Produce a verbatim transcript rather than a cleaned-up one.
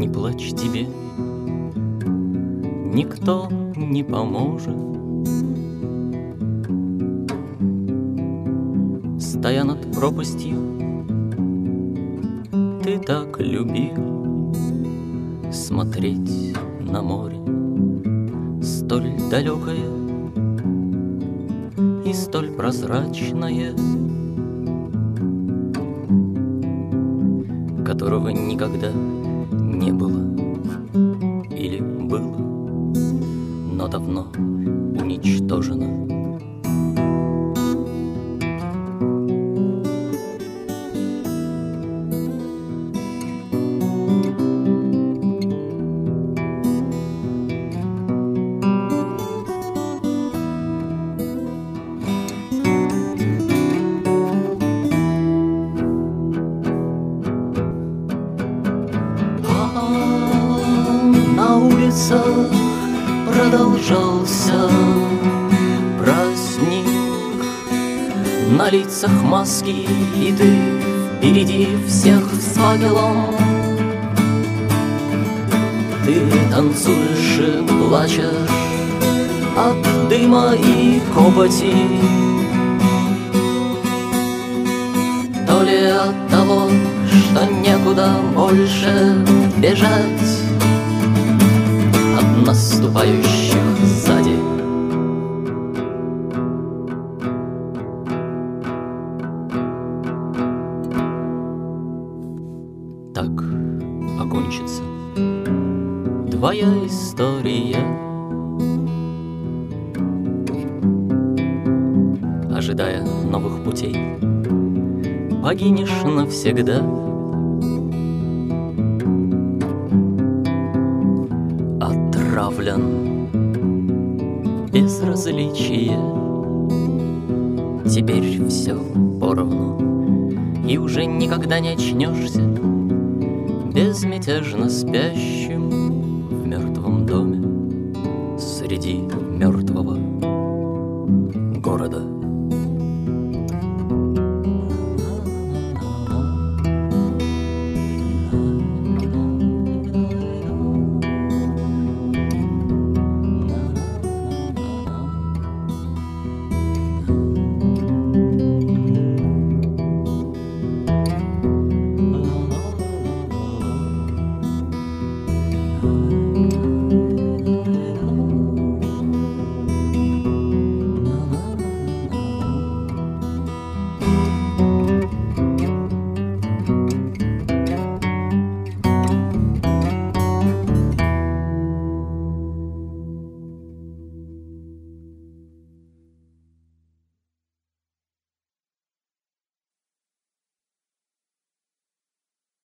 не плачь, тебе никто не поможет. Стоя над пропастью, ты так любил смотреть на море, столь далекое и столь прозрачное, которого никогда не было или было, но давно уничтожено. На улицах продолжался праздник, на лицах маски, и ты впереди всех с факелом. Ты танцуешь и плачешь от дыма и копоти, то ли от того, что некуда больше бежать от наступающих сзади. Так окончится твоя история, ожидая новых путей. Погинешь навсегда, отравлен безразличие. Теперь все поровну, и уже никогда не очнешься безмятежно спящим в мертвом доме среди мертвого города.